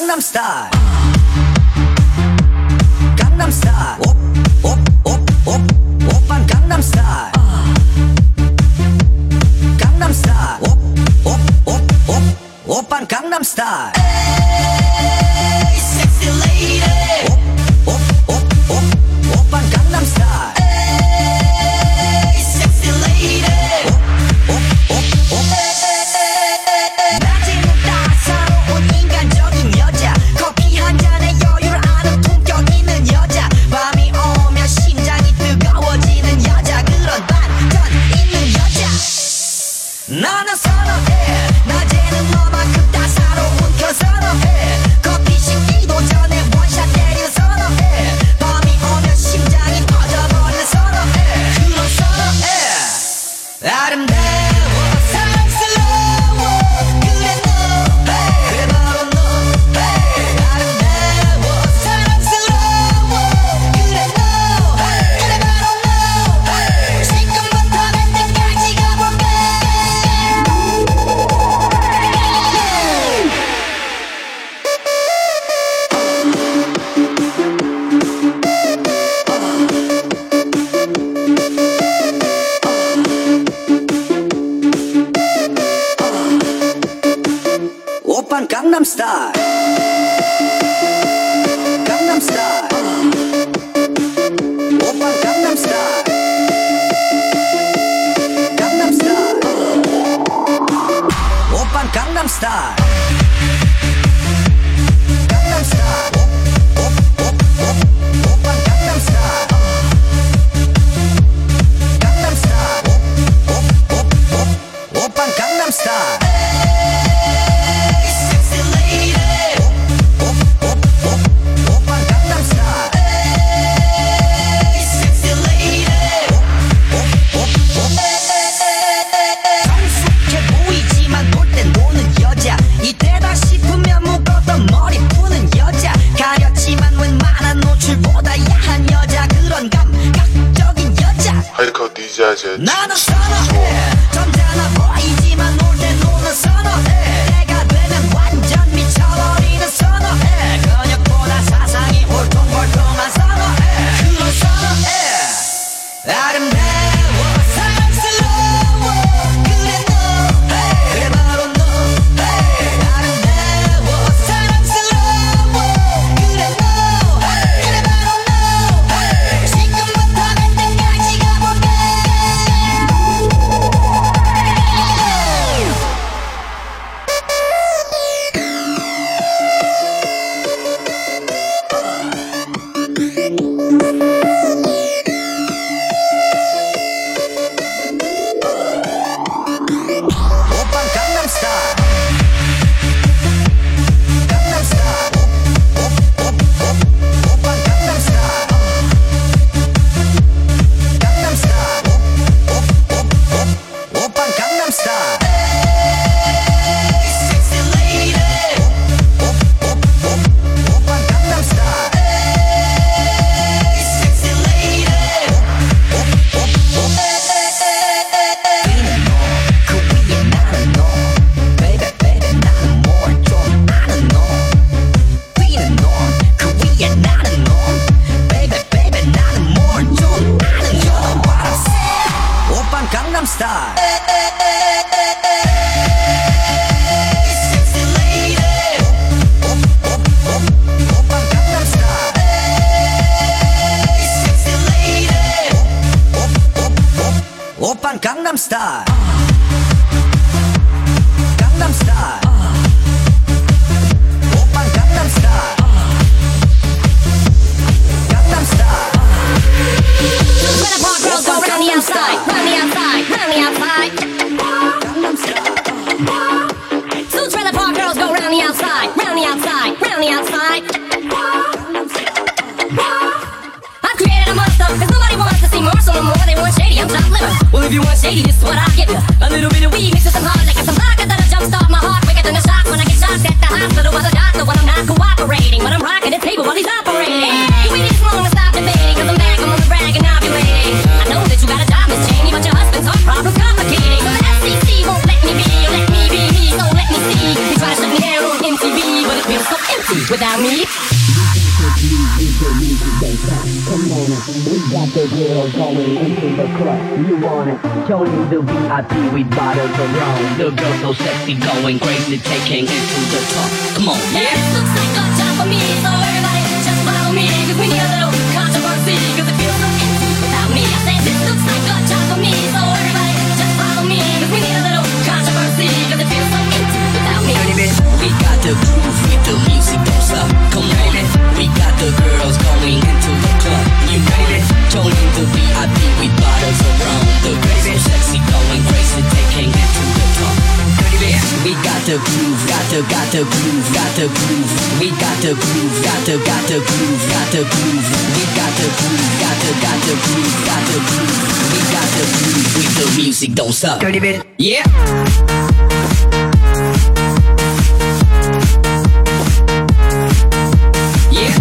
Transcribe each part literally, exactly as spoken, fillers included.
강남스타일 강남스타일 오오오오 오빤 강남스타일 강남스타일 오오오오 오빤 강남스타일 에이 섹시 레이디 오오오오 오빤 강남스타일 에이 섹시 레이디 오오오오 낮에는 따사로운 인간적인 여자 커피 한 잔에 여유를 아는 품격 있는 여자 밤이 오면 심장이 뜨거워지는 여자 그런 반전 있는 여자 나는 선호해 낮에는 너만큼 따사로운 그 선호해 커피 식기도 전에 원샷 때리는 선호해 밤이 오면 심장이 터져버리는 선호해 그런 선호해 아름다워 사랑스러워 그래 너 그래 바로 너 아름다워 사랑스러워 그래 너 그래 바로 너 지금부터 갈 때까지 가볼까 오빤 강남스타일 강남스타일 오빤 강남스타일 강남스타일 오빤 강남스타일 강남스타일 오오오오 오빤 강남스타일 강남스타일 오오오오 오빤 강남스타일 이때다 싶으면 묶었던 머리 푸는 여자 가렸지만 웬만한 노출보다 야한 여자 그런 감각적인 여자 하이커 디자이즈 나는 선호해 점잖아 보이지만 놀 때 노는 선호해 내가 되면 완전 미쳐버리는 선호해 근육보다 사상이 울퉁불퉁한 선호해 그런 선호해 아름다워 사랑스러워 그래 너 그래 바로 너 아름다워 사랑스러워 그래 너 그래 바로 너 지금부터 갈 때까지 가볼까 오빤 강남스타일 강남스타일 오오오오 오빤 강남스타일 강남스타일 오오오오 오빤 강남스타일 에이 섹시 레이디 오오오오 오빤 강남스타일 에이 섹시 레이디 오오오오 그 위에 나는 너 Baby baby 나는 뭘 좀 아는 너 위는 넌그 위에 나는 너 Baby baby 나는 뭘 좀 아는 너 You know what I'm saying 오빤 강남스타일 Sexy lady 오오오오 오빤 강남스타일 Sexy lady 오오오오 오빤 강남스타일 강남스타일 오빤 강남스타일 강남스타일 Trailer park girls go round the outside, round the outside, round the outside. 강남스타일 Two trailer park girls go round the outside, round the outside, round the outside. I've created a monster, cause nobody wants to see Marshall no more. They want shady, I'm top liver. Well, if you want shady, this is what I'll give you. A little bit of weed mixed with some hard liquor, some vodka that'll jumpstart my heart quicker than a shock when I get shocked at the hospital by the doctor when I'm not cooperating. When I'm rocking the table while he's operating. You waited this long to stop debating, cause I'm back, I'm on the rag and I'll be waiting. I know that you got a job, Miss Cheney, but your husband's heart problem's complicated. So the F C C won't let me be, or let me be me, so let me see. They try to shut me down on M T V, but it feels so empty. without me. Come on, we got the girls going into the club. You want it? Joining the V I P with bottles of rum. The girls so sexy, going crazy, taking it to the top. Come on, Yeah, yeah. this looks like a job for me, so everybody just follow me. Cause we need a little controversy, cause it feels so empty without me. I said this looks like a job for me, so everybody just follow me. Cause we need a little controversy, cause it feels so empty without me. We got the groove with the music, don't stop. Come on, we got the girls going into the club. You know it. Joining the V I P with bottles of rum. The girls so sexy, going crazy, taking it to the top. We got the groove, got the, got the groove, got the groove. We got the groove, got the, got the groove, got the groove. We got the groove, got the, got the groove, got the groove. We got the groove with the music, don't stop. Dirty bit, yeah. Yeah.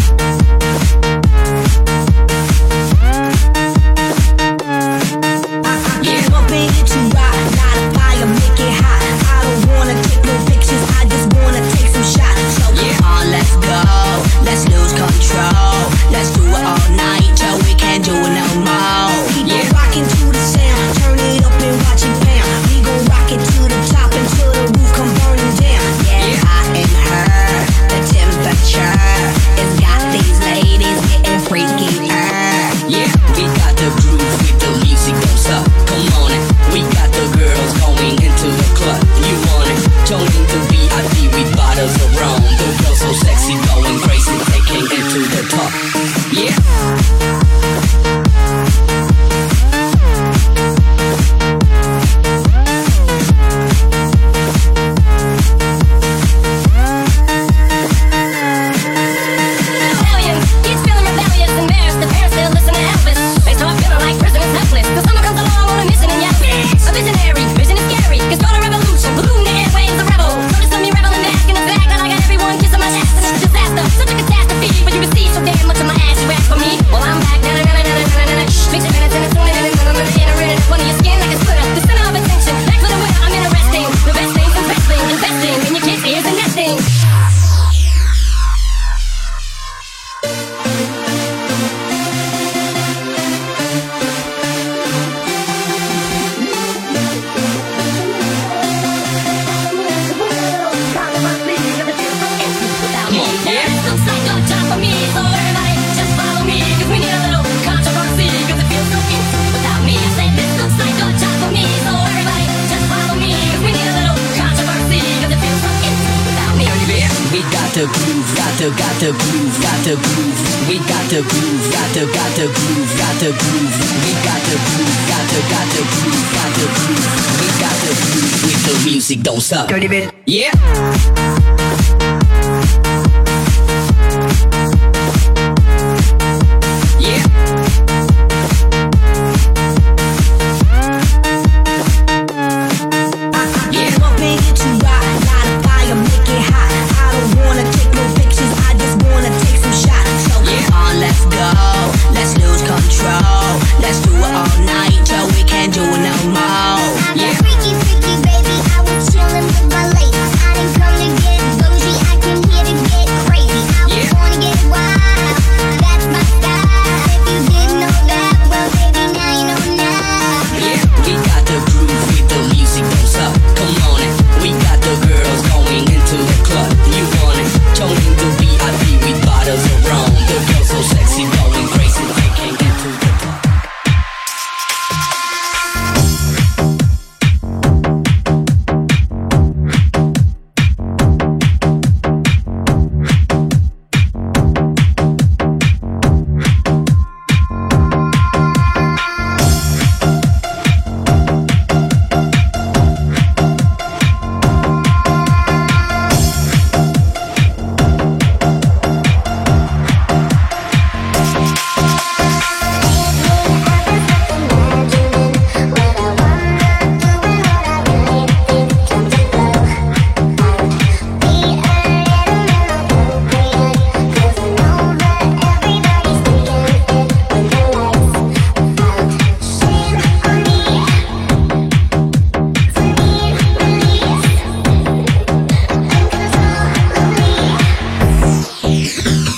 Yeah, bumping into rock, light a fire, make it hot. I don't wanna take no pictures, I just wanna take some shots. So Yeah. come on, let's go, let's lose control. Let's do it all night till we can't do it no more. Keep Yeah. on rocking to the sound, turn it up and watch it pound. We gon' rock it to the top until the roof come burning down. Yeah, Yeah. hot in her, the temperature has got these ladies getting freaky. Yeah, we got the groove with the music, don't stop. Come on it. We got the girls going into the club. You want it? Joining the V I P with bottles of rum. The girls so sexy, going crazy, taking it to the top. Yeah. Rebellion, kids feeling rebellious, embarrassed. The parents still listen to Elvis. They start feeling like prisoners helpless. Cause someone comes along on a mission and yes, a visionary, vision is scary. Can start a revolution, balloon the airwaves, a rebel. So to me, rebel and mask in the bag, and I got everyone kissing my ass, and it's a disaster. Such a catastrophe, but you receive so damn much of my ass. You ask for me, well I'm back. Na na na na na na na na. Shh, mix your minutes and it's on it, and it's on it, and it's in front of your skin like a splitter. The center of attention, back for the winner. I'm interesting. The best things is wrestling, investing in your kids' ears and nesting. Come on, yeah. This looks like a job for me, so everybody just follow me. Cause we need a little controversy, cause it feels so empty without me. I said this looks like a job for me, so everybody just follow me. Cause we need a little controversy, cause it feels so empty without me. We got the groove, got the, got the groove, got the groove. We got the groove, got the, got the groove, got the groove. We got the groove, got the, got the groove, got the groove. We got the groove with the music, don't stop. Dirty bit, yeah. Yeah. Yeah, bumping into rock, light a fire, make it hot. I don't wanna take no pictures, I just wanna take some shots. So Yeah. come on, let's go, let's lose control. Let's do it all night till we can't do it no more. Yeah. Freaky, freaky, baby, I was chillin' with my ladies. I didn't come to get bougie,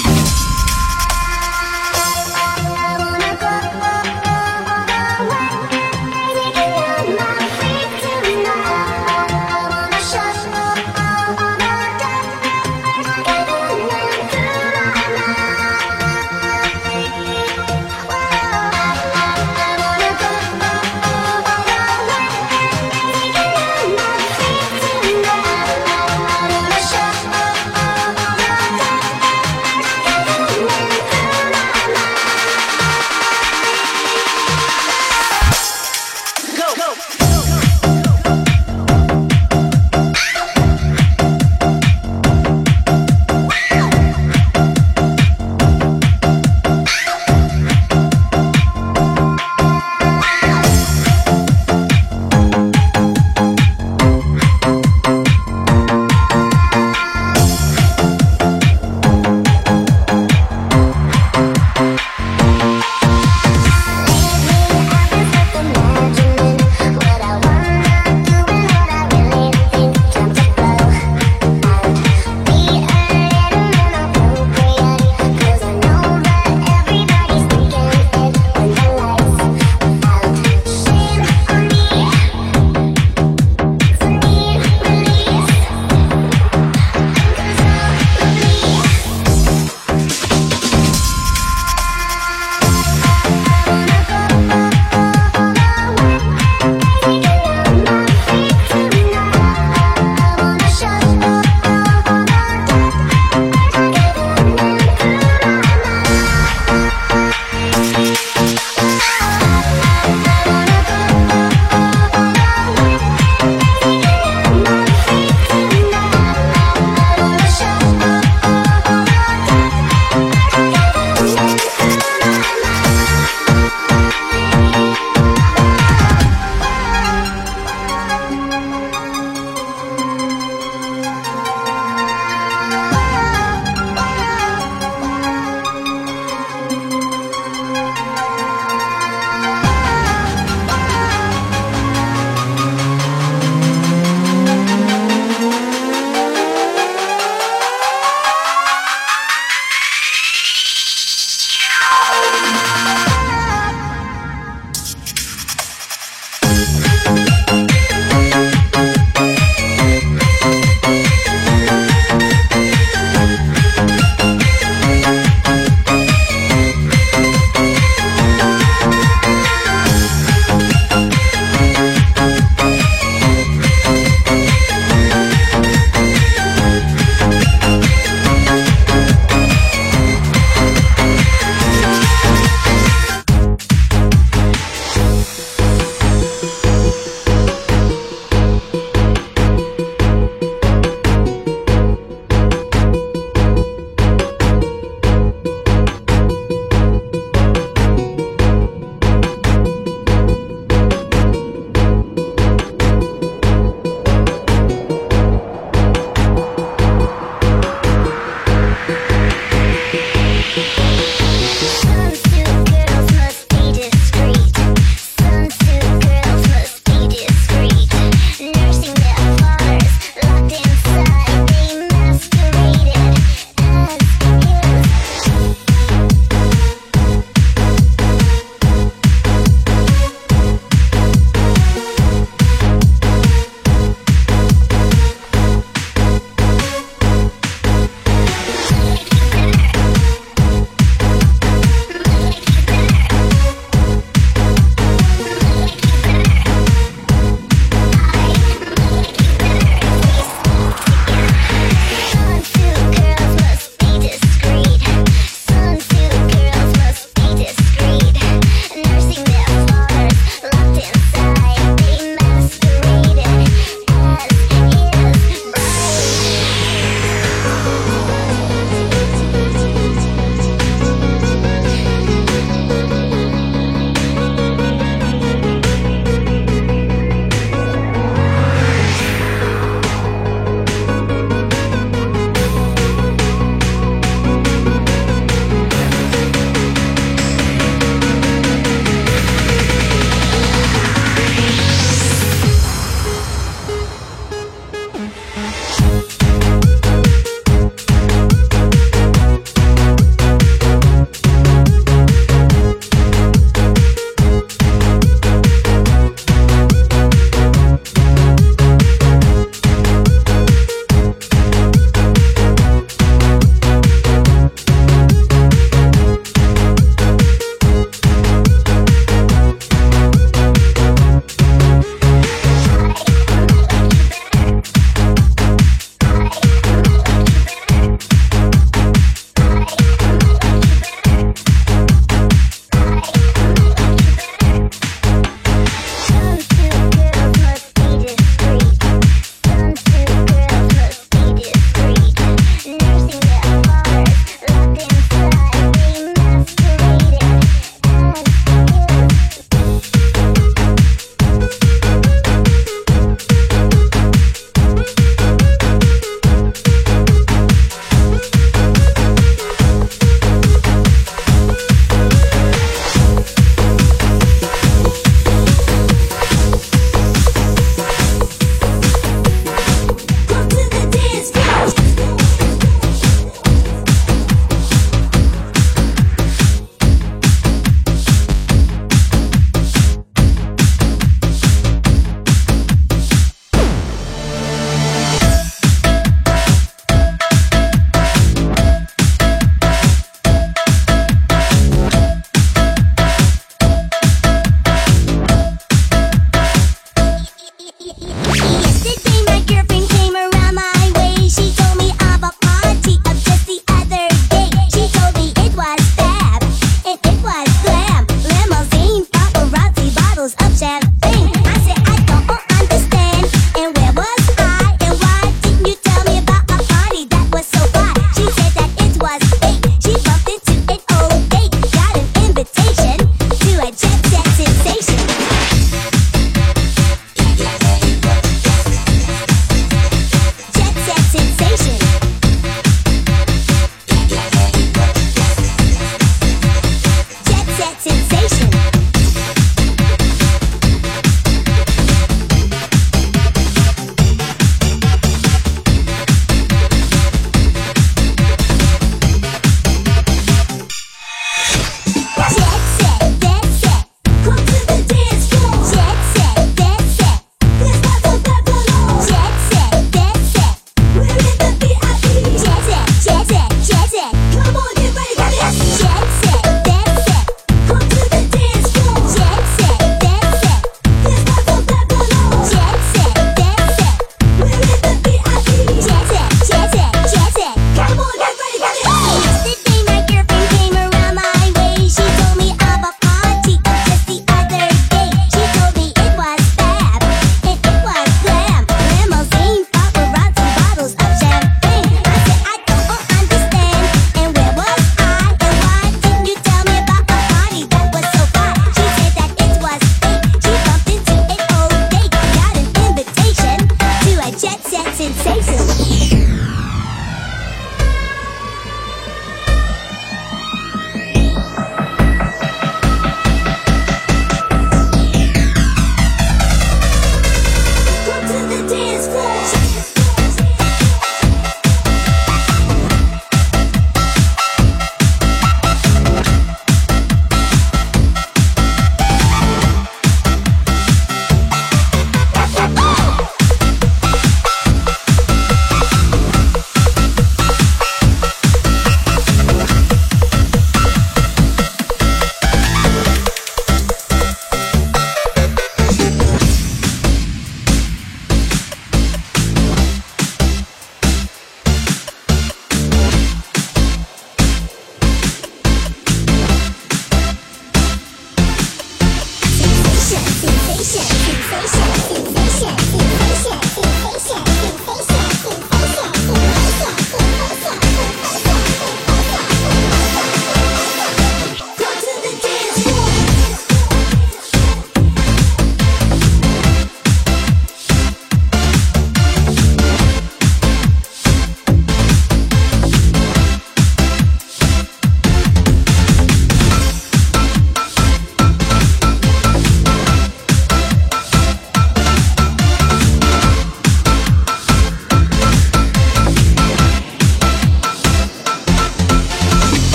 We'll be right back.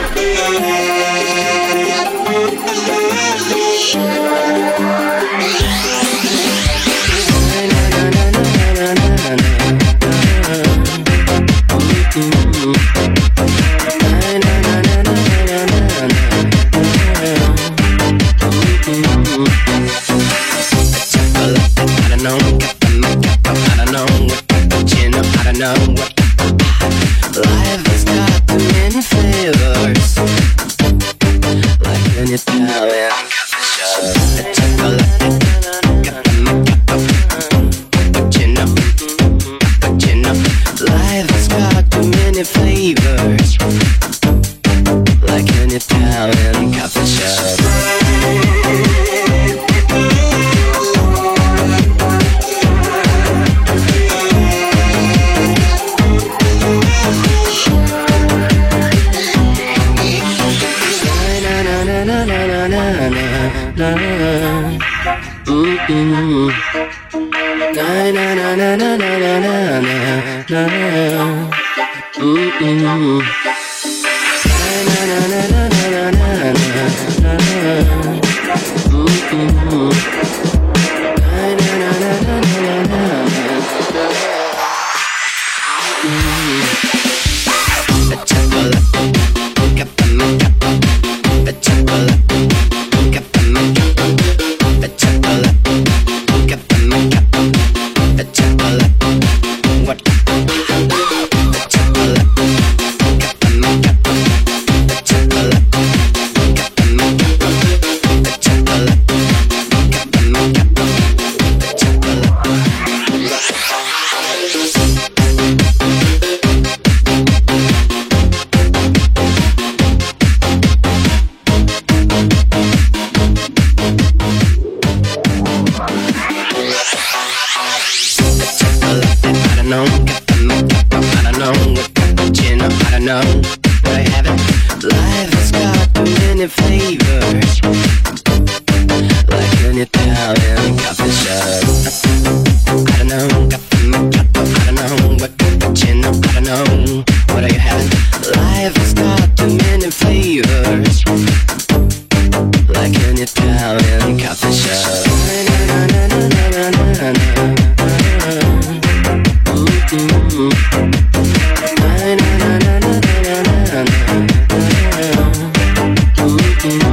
Mm-hmm.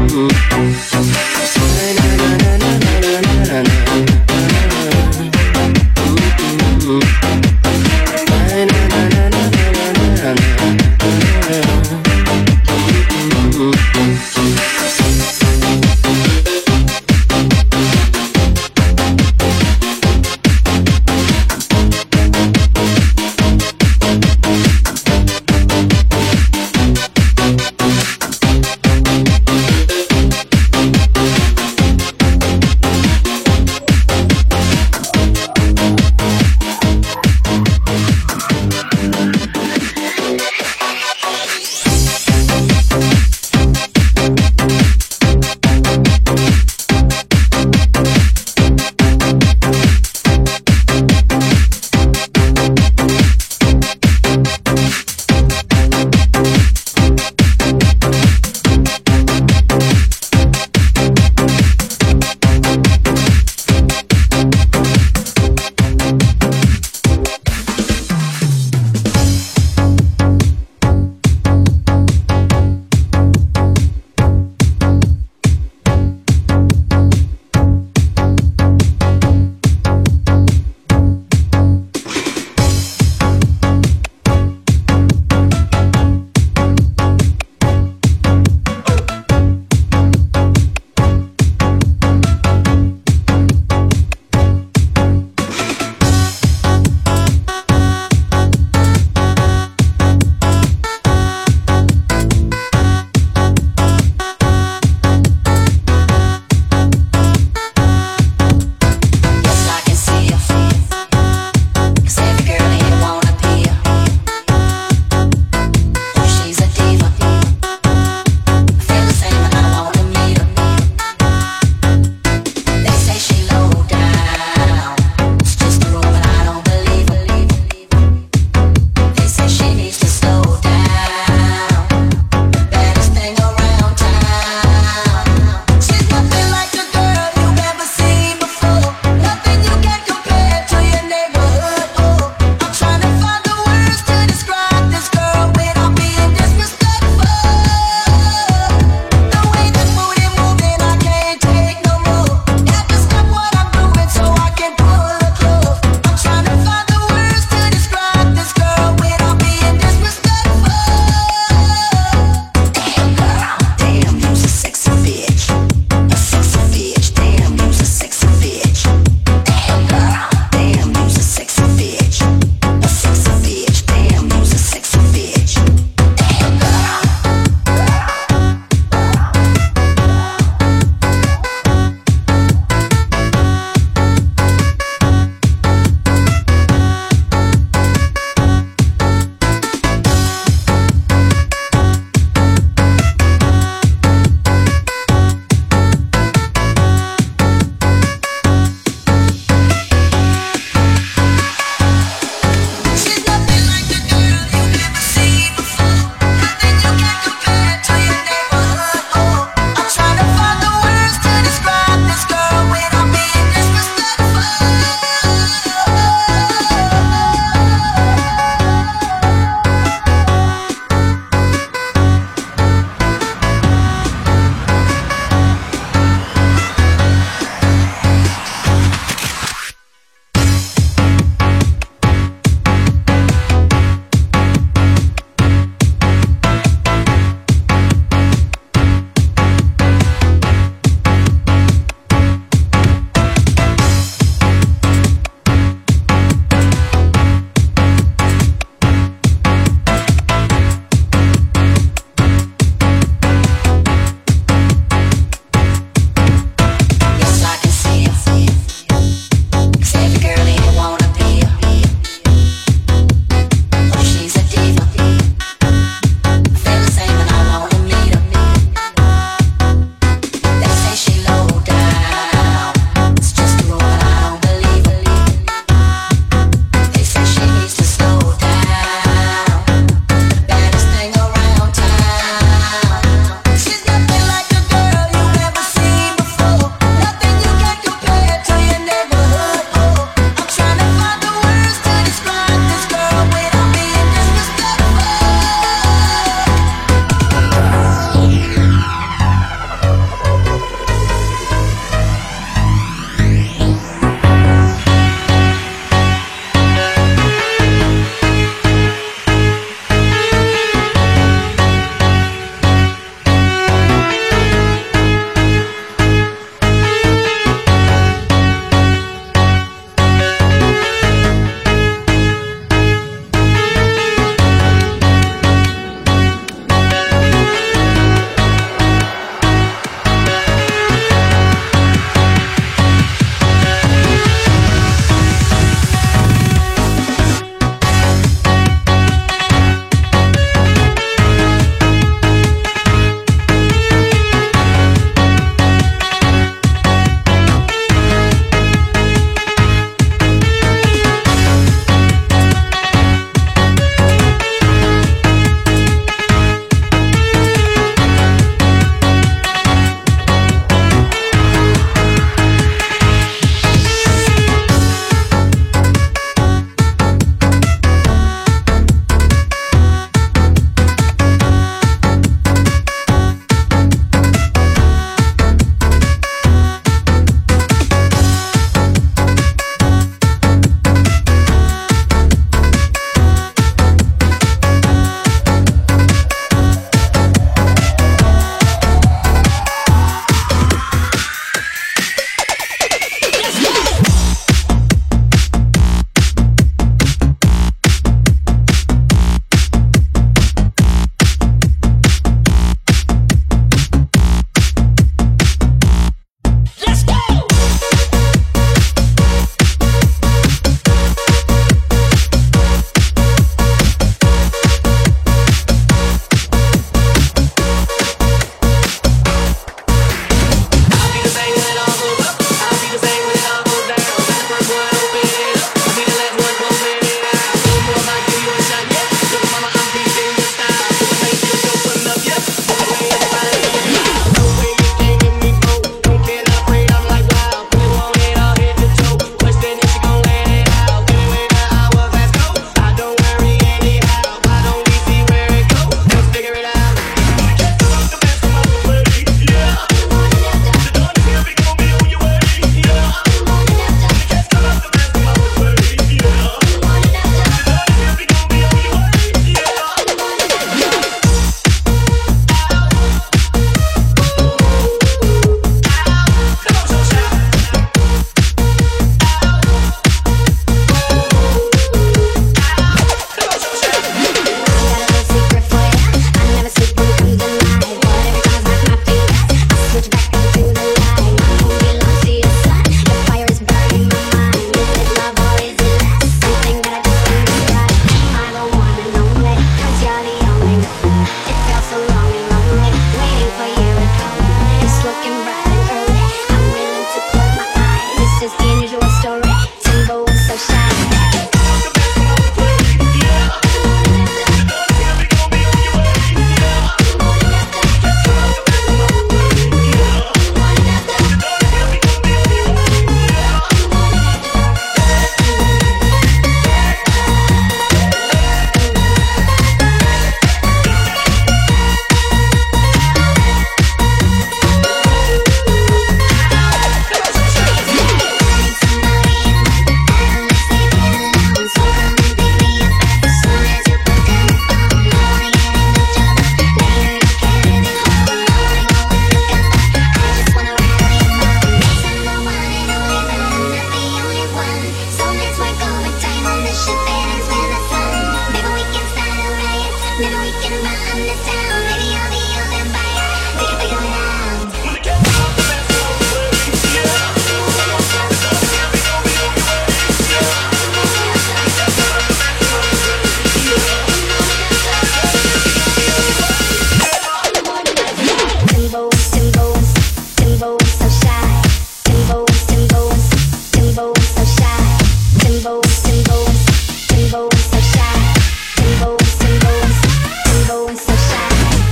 Timbo, so shy. Timbo, Timbo, Timbo, so shy.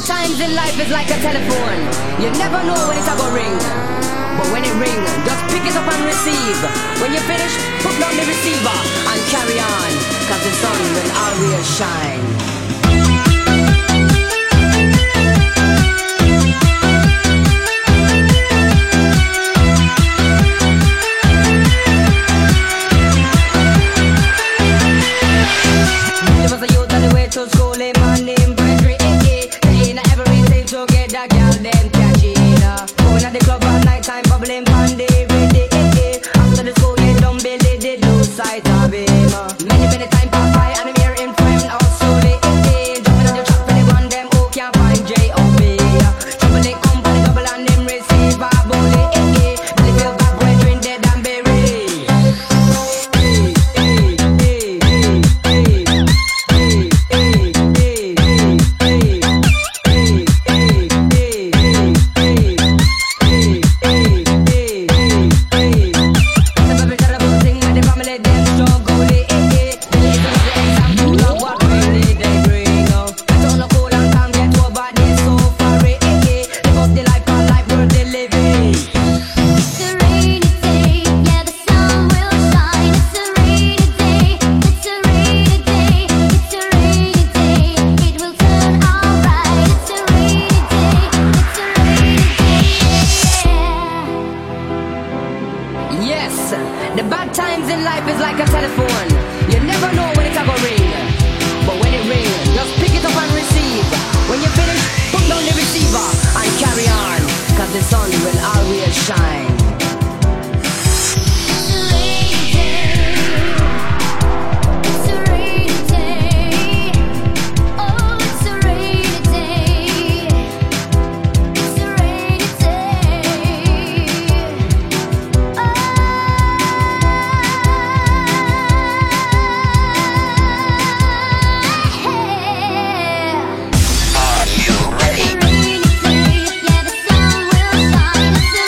times in life is like a telephone. You never know when it's a go ring. But when it ring, just pick it up and receive. When you finish, put down the receiver and carry on, cause the sun will always shine. To school in my name, Bradley, eh, eh. They ain't everything to get that girl, them catchy, uh. Going at the club at night time, bubbling pandy, ready, eh, eh. After the school, you don't believe they lose sight of him, uh. Many, many time pass by, and I'm here in friend, also, eh, eh. Jumping on the track, for the one, them who can't find J O B, uh. Jumping company, double, and them receive a bully, eh, eh. Billy feel back, when drink dead and bury. The bad times in life is like a telephone. You never know when it's a go ring. But when it ring, just pick it up and receive. When you finish, put down the receiver and carry on, cause the sun will always shine. Yeah, the sun will shine.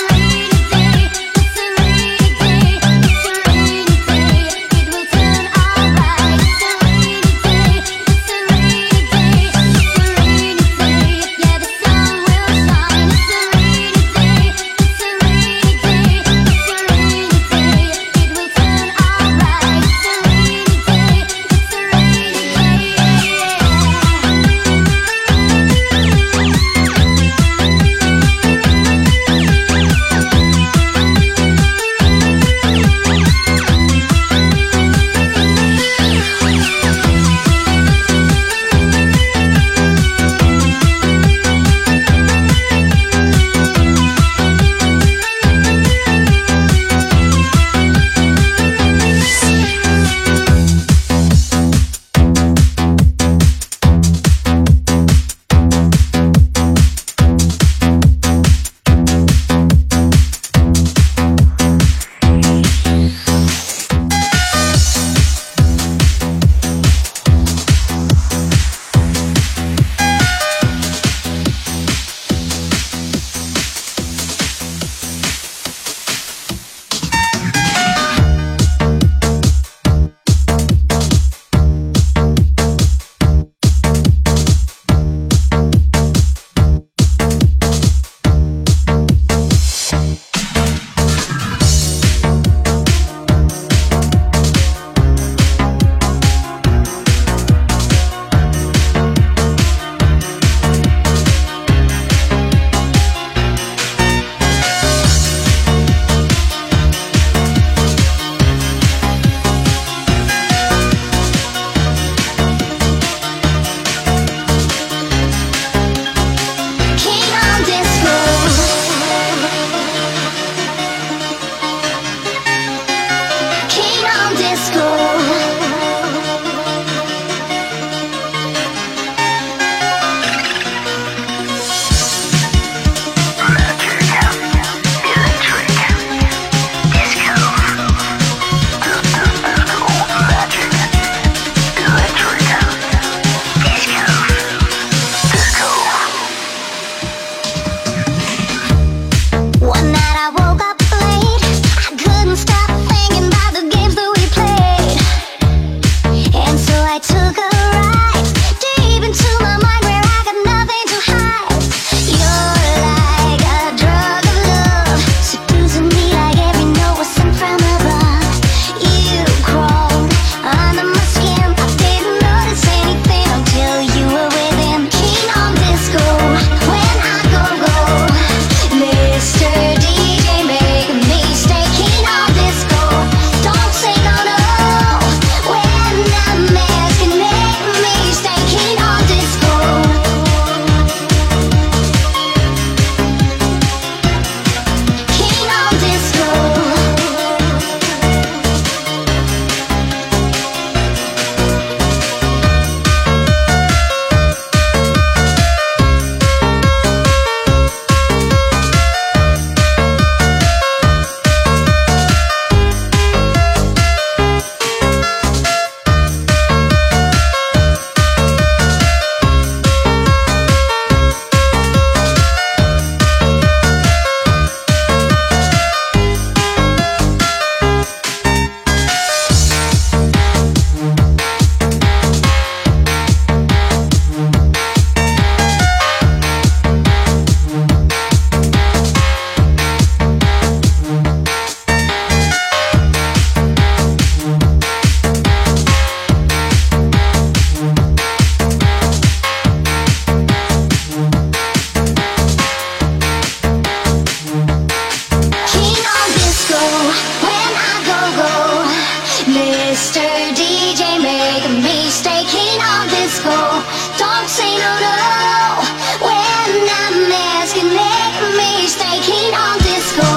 Mister D J, make me stay keen on disco. Don't say no, no. When I'm asking, make me stay keen on disco.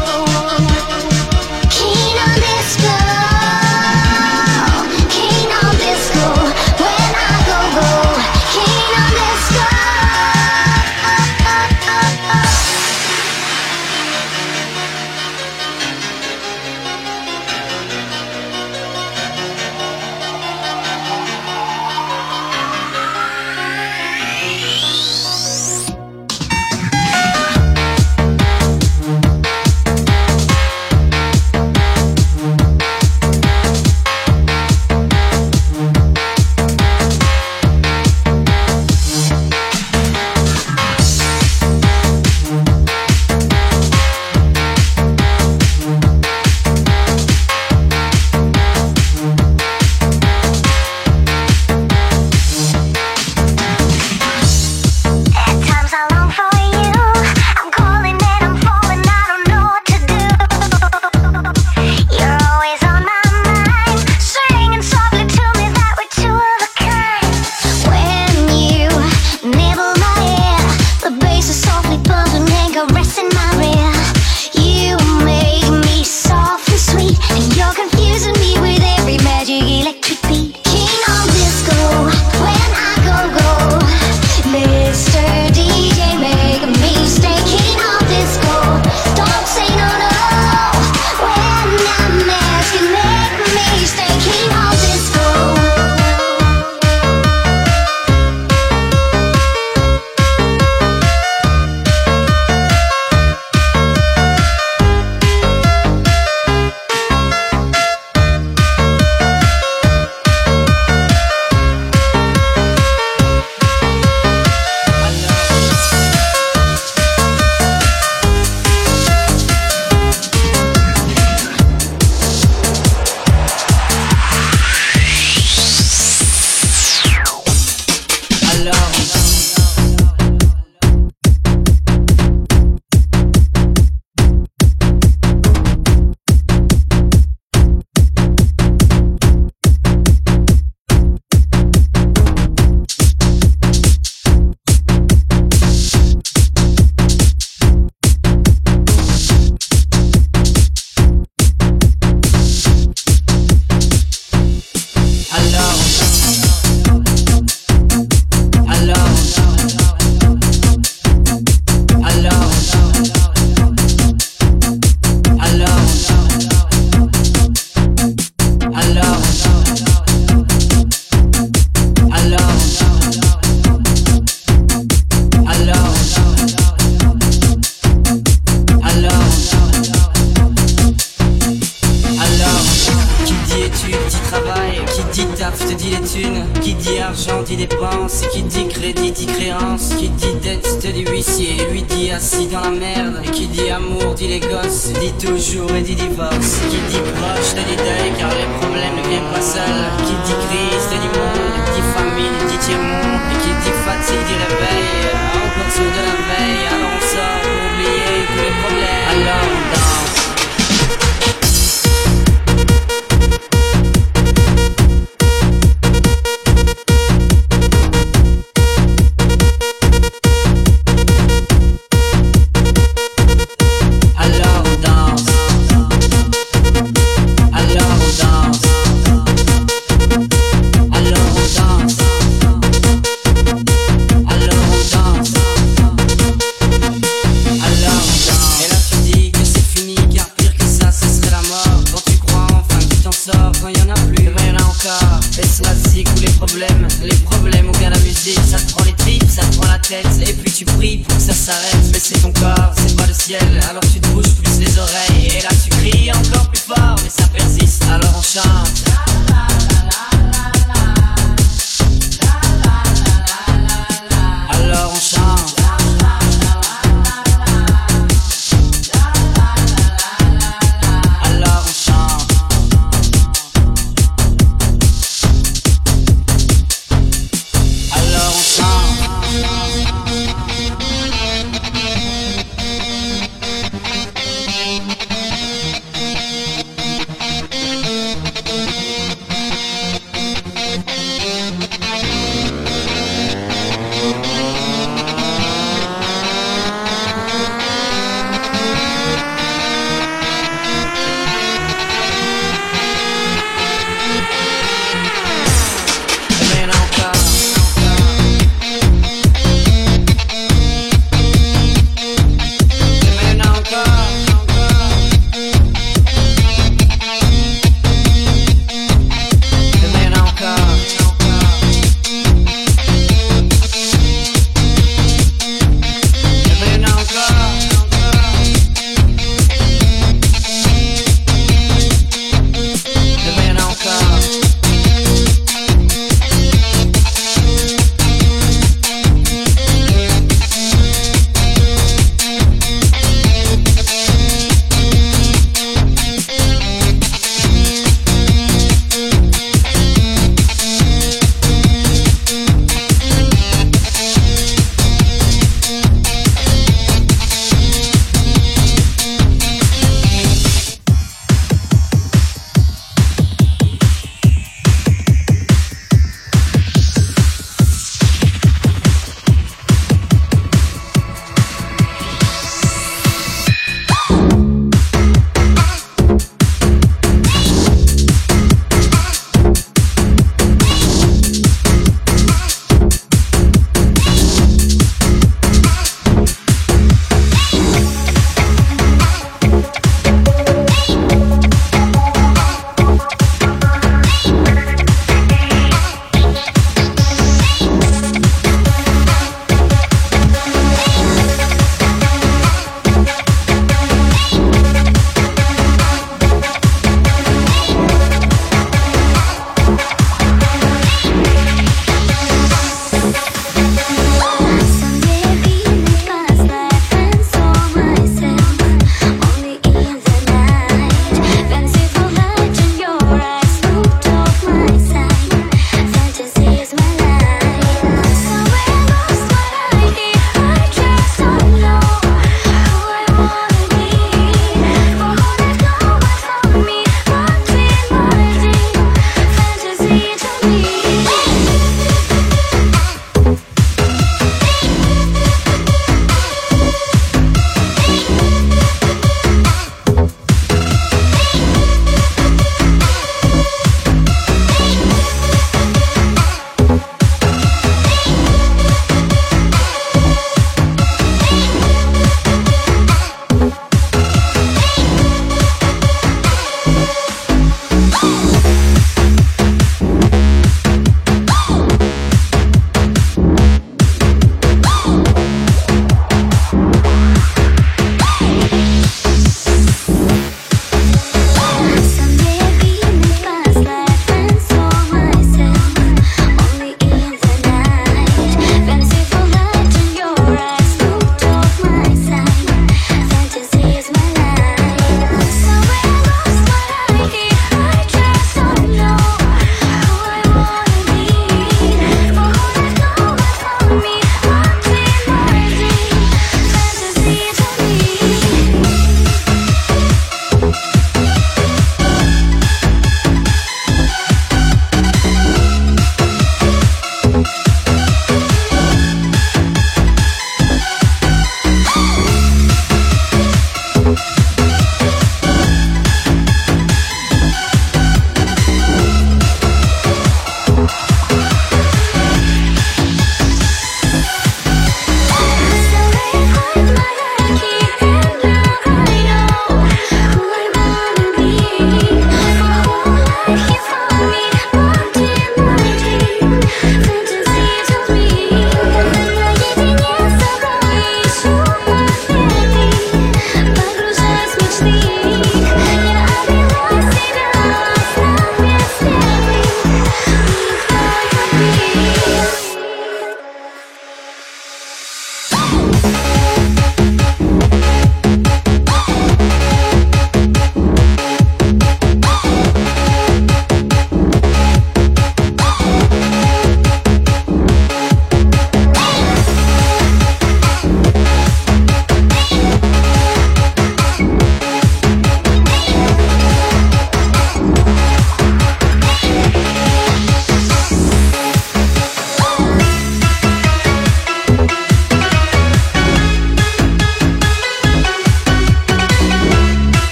Keen on disco. Keen on disco. When I go, go. Keen on disco.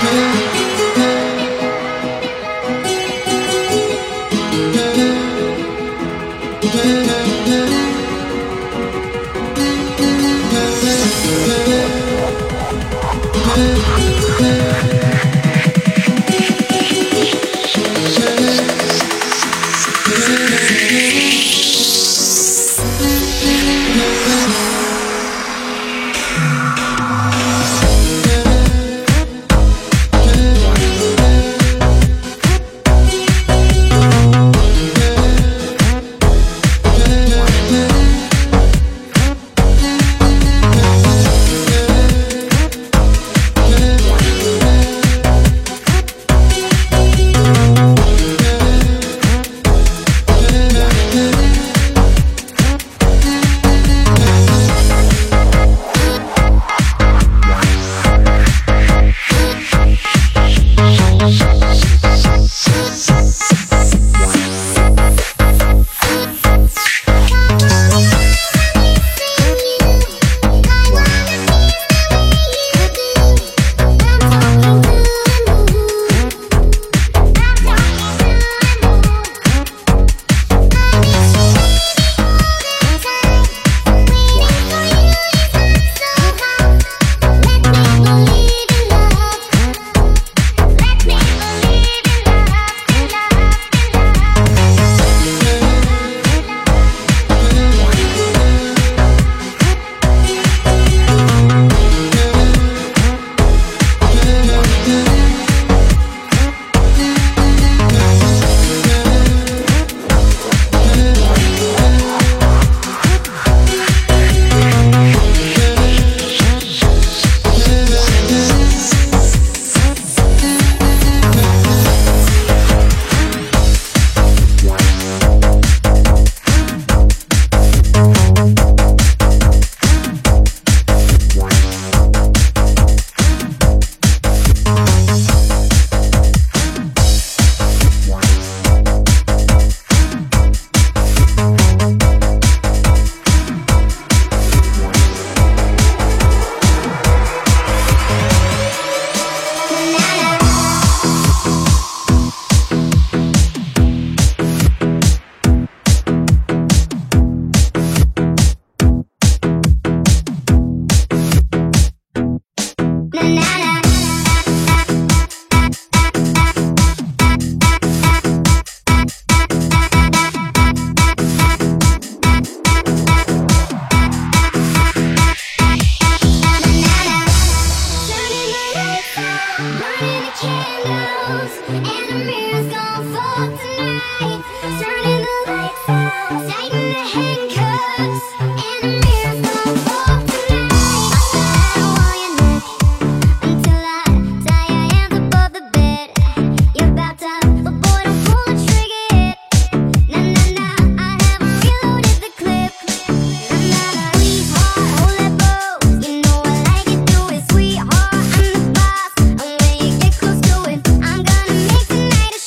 Tonight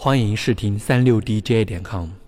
欢迎试听三六 D J 点 com。